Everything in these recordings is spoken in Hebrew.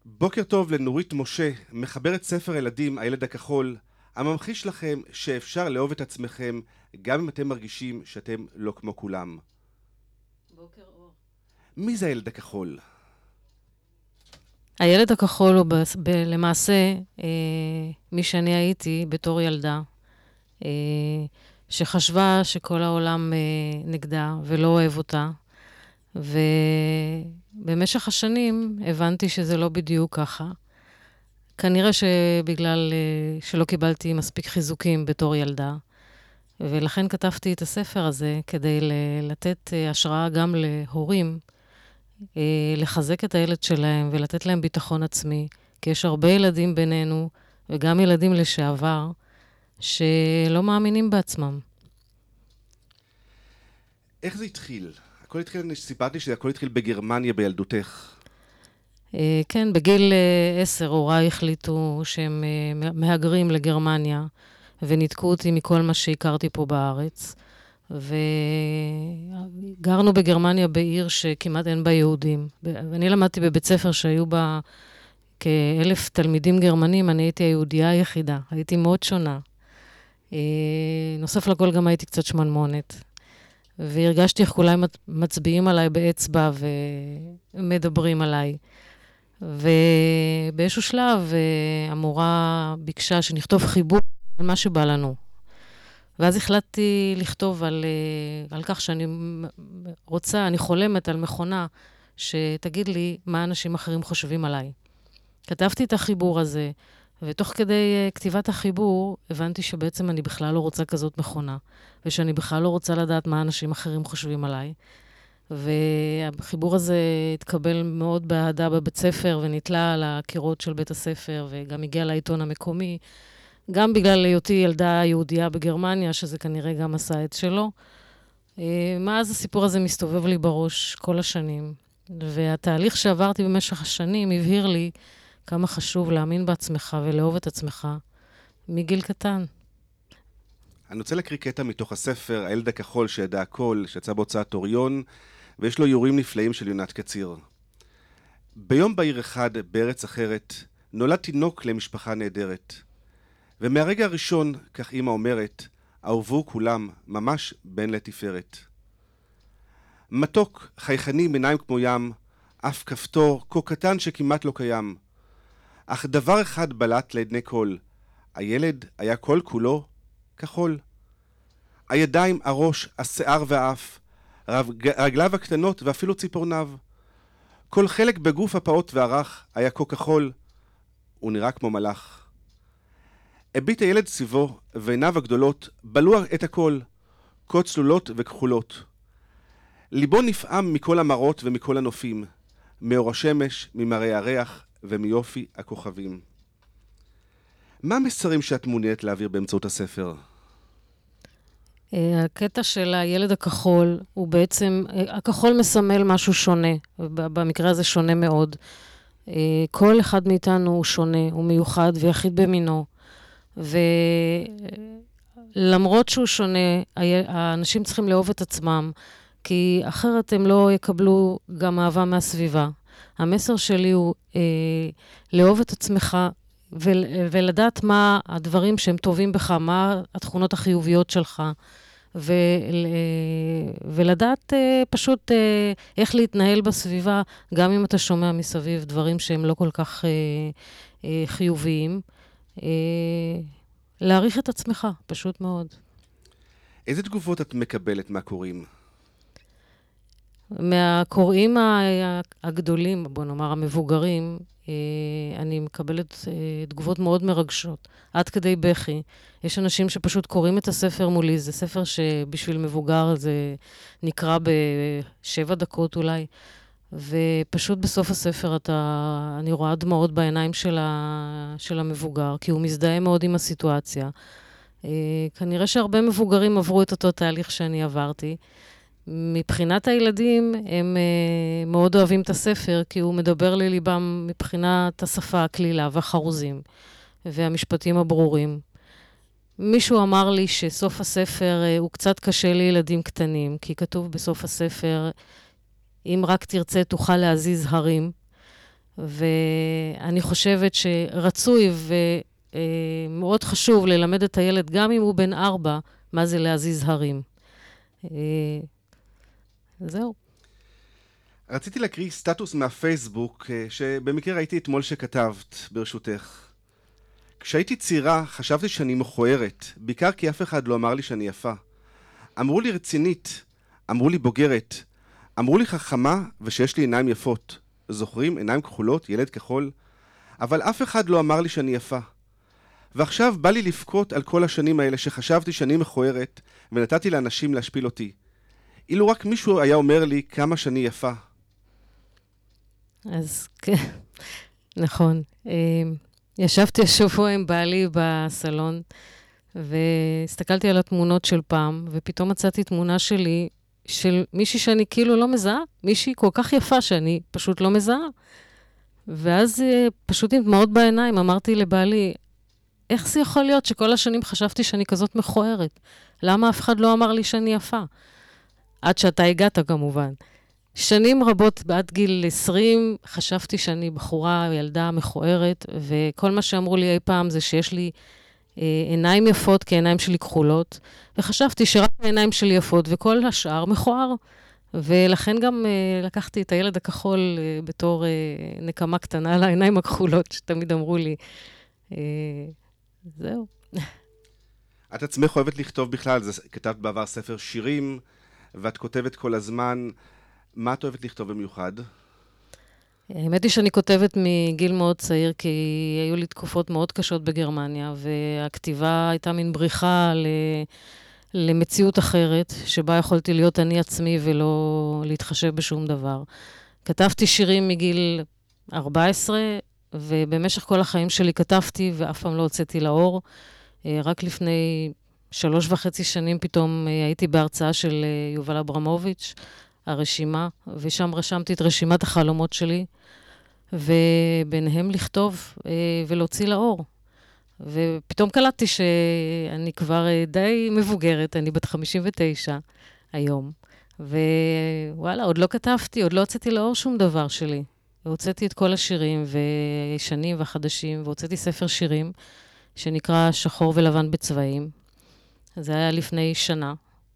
בוקר טוב לנורית משה, מחברת ספר ילדים הילד הכחול, הממחיש לכם שאפשר לאהוב את עצמכם גם אם אתם מרגישים שאתם לא כמו כולם. בוקר אור. מי זה הילד הכחול? הילד הכחול הוא למעשה מי שאני הייתי בתור ילדה, אה, שחשבה שכל העולם נגדה ולא אוהב אותה, ובמשך השנים הבנתי שזה לא בדיוק ככה. כנראה שבגלל שלא קיבלתי מספיק חיזוקים בתור ילדה, ולכן כתבתי את הספר הזה כדי לתת השראה גם להורים, לחזק את הילד שלהם ולתת להם ביטחון עצמי, כי יש הרבה ילדים בינינו, וגם ילדים לשעבר, שלא מאמינים בעצמם. איך זה התחיל? סיפרתי שהכל התחיל בגרמניה בילדותך. כן, בגיל 10 הוריי החליטו שהם מהגרים לגרמניה, וניתקו אותי מכל מה שהכרתי פה בארץ. וגרנו בגרמניה בעיר שכמעט אין בה יהודים. ואני למדתי בבית ספר שהיו בה כ1,000 תלמידים גרמנים, אני הייתי היהודייה היחידה, הייתי מאוד שונה. נוסף לכל גם הייתי קצת שמנמונת. והרגשתי איך כולם מצביעים עליי באצבע ומדברים עליי. ובאיזשהו שלב המורה ביקשה שנכתוב חיבור על מה שבא לנו. ואז החלטתי לכתוב על כך שאני אני חולמת על מכונה שתגיד לי מה אנשים אחרים חושבים עליי. כתבתי את החיבור הזה, ותוך כדי כתיבת החיבור הבנתי שבעצם אני בכלל לא רוצה כזאת מכונה, ושאני בכלל לא רוצה לדעת מה אנשים אחרים חושבים עליי. והחיבור הזה התקבל מאוד באהדה בבית ספר, ונתלה על הקירות של בית הספר, וגם הגיע לעיתון המקומי, גם בגלל היותי ילדה יהודייה בגרמניה, שזה כנראה גם עשה את שלו. מאז הסיפור הזה מסתובב לי בראש כל השנים, והתהליך שעברתי במשך השנים הבהיר לי כמה חשוב להאמין בעצמך ולאהוב את עצמך מגיל קטן. אני רוצה להקריא קטע מתוך הספר הילד הכחול שידע הכל, שיצא בהוצאת אוריון, ויש לו איורים נפלאים של יונת קציר. ביום בהיר אחד בארץ אחרת נולד תינוק למשפחה נהדרת. ומהרגע הראשון, כך אמא אומרת, אהובו כולם, ממש בן לתפארת. מתוק, חייכני מניים כמו ים, אף כפתור, כה קטן שכמעט לא קיים. אך דבר אחד בלט לעדני כל, הילד היה כל כולו כחול. הידיים, הראש, השיער והאף, רגליו הקטנות ואפילו ציפורניו. כל חלק בגוף הפעוט והרך היה כה כחול, הוא נראה כמו מלאך. הביט הילד סביבו, ועיניו הגדולות בלעו את הכל, כה צלולות וכחולות. ליבו נפעם מכל המראות ומכל הנופים, מאור השמש, ממראה הריח ומיופי הכוכבים. מה המסרים שאת מעוניינת להעביר באמצעות הספר? הקטע של הילד הכחול הוא בעצם, הכחול מסמל משהו שונה, במקרה הזה שונה מאוד. כל אחד מאיתנו הוא שונה, הוא מיוחד ויחיד במינו. ולמרות שהוא שונה, האנשים צריכים לאהוב את עצמם, כי אחרת הם לא יקבלו גם אהבה מהסביבה. המסר שלי הוא לאהוב את עצמך ולדעת מה הדברים שהם טובים בך, מה התכונות החיוביות שלך, ולדעת פשוט איך להתנהל בסביבה, גם אם אתה שומע מסביב דברים שהם לא כל כך חיוביים. להעריך את עצמך, פשוט מאוד. איזה תגובות את מקבלת מהקוראים? מהקוראים הגדולים, בוא נאמר המבוגרים, אני מקבלת תגובות מאוד מרגשות, עד כדי בכי. יש אנשים שפשוט קוראים את הספר מולי, זה ספר שבשביל מבוגר זה נקרא ב7 דקות אולי, ופשוט בסוף הספר אני רואה דמעות בעיניים של המבוגר, כי הוא מזדהה מאוד עם הסיטואציה. כנראה שהרבה מבוגרים עברו את אותו תהליך שאני עברתי. מבחינת הילדים, הם מאוד אוהבים את הספר, כי הוא מדבר לליבם מבחינת השפה, הכלילה והחרוזים, והמשפטים הברורים. מישהו אמר לי שסוף הספר הוא קצת קשה לילדים קטנים, כי כתוב בסוף הספר, אם רק תרצה תוכל להזיז הרים, ואני חושבת שרצוי ומאוד חשוב ללמד את הילד, גם אם הוא בן 4, מה זה להזיז הרים. זהו. רציתי להקריא סטטוס מהפייסבוק, שבמקרה ראיתי אתמול שכתבת, ברשותך. כשהייתי צעירה, חשבתי שאני מכוערת, בעיקר כי אף אחד לא אמר לי שאני יפה. אמרו לי רצינית, אמרו לי בוגרת, אמרו לי חכמה ושיש לי עיניים יפות. זוכרים? עיניים כחולות, ילד כחול? אבל אף אחד לא אמר לי שאני יפה. ועכשיו בא לי לבכות על כל השנים האלה שחשבתי שאני מכוערת, ונתתי לאנשים להשפיל אותי. אילו רק מישהו היה אומר לי כמה שאני יפה. אז כן, נכון. ישבתי השבוע עם בעלי בסלון, והסתכלתי על התמונות של פעם, ופתאום מצאתי תמונה שלי, של מישהי שאני כאילו לא מזהה, מישהי כל כך יפה שאני פשוט לא מזהה. ואז פשוט עם דמעות בעיניים אמרתי לבעלי, איך זה יכול להיות שכל השנים חשבתי שאני כזאת מכוערת? למה אף אחד לא אמר לי שאני יפה? עד שאתה הגעת כמובן. שנים רבות, בעד גיל 20, חשבתי שאני בחורה, ילדה מכוערת, וכל מה שאמרו לי אי פעם זה שיש לי עיניים יפות, כי העיניים שלי כחולות, וחשבתי שרק העיניים שלי יפות, וכל השאר מכוער. ולכן גם לקחתי את הילד הכחול בתור נקמה קטנה על העיניים הכחולות, שתמיד אמרו לי. זהו. את עצמך אוהבת לכתוב בכלל, כתבת בעבר ספר שירים, ואת כותבת כל הזמן. מה את אוהבת לכתוב במיוחד? האמת היא שאני כותבת מגיל מאוד צעיר, כי היו לי תקופות מאוד קשות בגרמניה, והכתיבה הייתה מין בריחה למציאות אחרת, שבה יכולתי להיות אני עצמי ולא להתחשב בשום דבר. כתבתי שירים מגיל 14, ובמשך כל החיים שלי כתבתי, ואף פעם לא הוצאתי לאור. רק לפני 3.5 שנים פתאום הייתי בהרצאה של יובל אברמוביץ', הרשימה, ושם רשמתי את רשימת החלומות שלי, וביניהם לכתוב ולהוציא לאור. ופתאום קלטתי שאני כבר די מבוגרת, אני בת 59 היום, ווואלה, עוד לא כתבתי, עוד לא הוצאתי לאור שום דבר שלי. והוצאתי את כל השירים וישנים והחדשים, והוצאתי ספר שירים שנקרא שחור ולבן בצבעים. זה היה לפני שנה.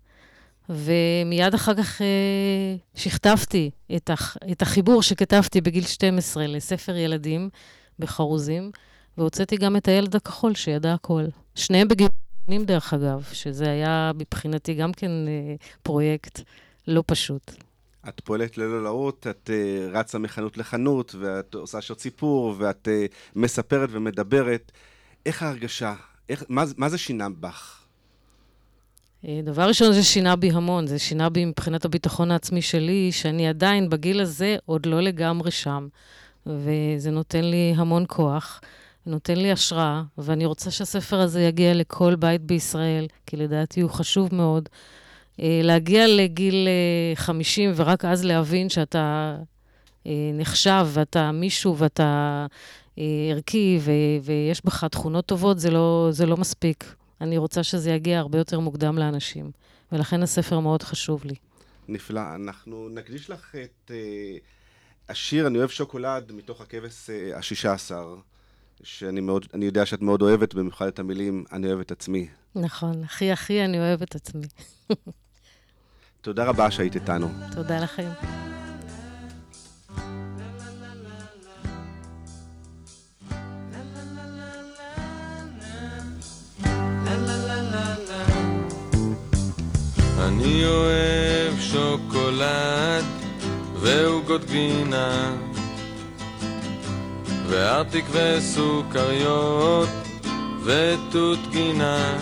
ומיד אחר כך שכתבתי את החיבור שכתבתי בגיל 12 לספר ילדים בחרוזים, והוצאתי גם את הילד הכחול שידע הכל. שניהם בגילים דרך אגב, שזה היה מבחינתי גם כן פרויקט לא פשוט. את פועלת ללא לאות, את רצה מחנות לחנות, ואת עושה שעות סיפור, ואת מספרת ומדברת. איך ההרגשה? מה זה שינה בך? דבר ראשון, זה שינה בי המון. זה שינה בי מבחינת הביטחון העצמי שלי, שאני עדיין בגיל הזה עוד לא לגמרי שם. וזה נותן לי המון כוח, נותן לי השראה, ואני רוצה שהספר הזה יגיע לכל בית בישראל, כי לדעתי הוא חשוב מאוד. להגיע לגיל 50 ורק אז להבין שאתה נחשב, ואתה מישהו, ואתה ערכי, ויש בך תכונות טובות, זה לא מספיק. אני רוצה שזה יגיע הרבה יותר מוקדם לאנשים, ולכן הספר מאוד חשוב לי. נפלא. אנחנו נקדיש לך את השיר "אני אוהב שוקולד" מתוך הכבש ה-16, שאני יודע שאת מאוד אוהבת, במיוחד את המילים "אני אוהב את עצמי". נכון, הכי אני אוהב את עצמי. תודה רבה שהיית איתנו. תודה לכם. אני אוהב שוקולד ועוגות גבינה וארטיק וסוכריות ותות גינה.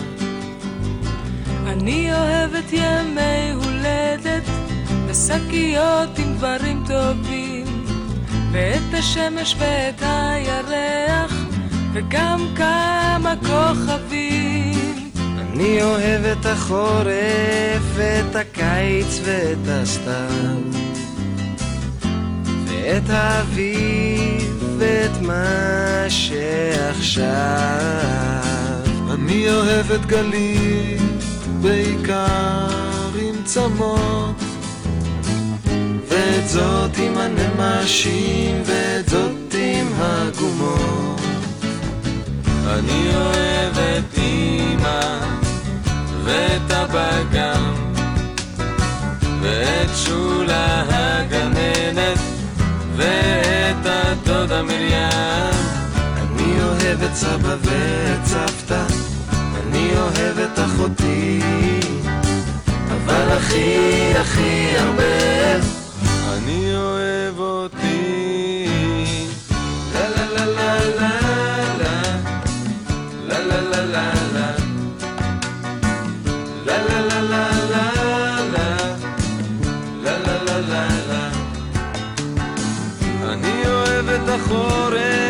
אני אוהבת ימי הולדת ושקיות עם דברים טובים, ואת השמש ואת הירח וגם כמה כוכבים. אני אוהב את החורף ואת הקיץ ואת הסתיו ואת האביב ואת מה שעכשיו. אני אוהב את גליל בעיקר עם צמות, ואת זאת עם הנמשים ואת זאת דודה מרים. אני אוהב את סבא ואת סבתא, אני אוהב את אחותי, אבל הכי הכי הרבה אני אוהב אותי. לה לה לה לה לה לה לה לה לה לה לה לה לה לה לה לה לה לה. אני אוהב את החורף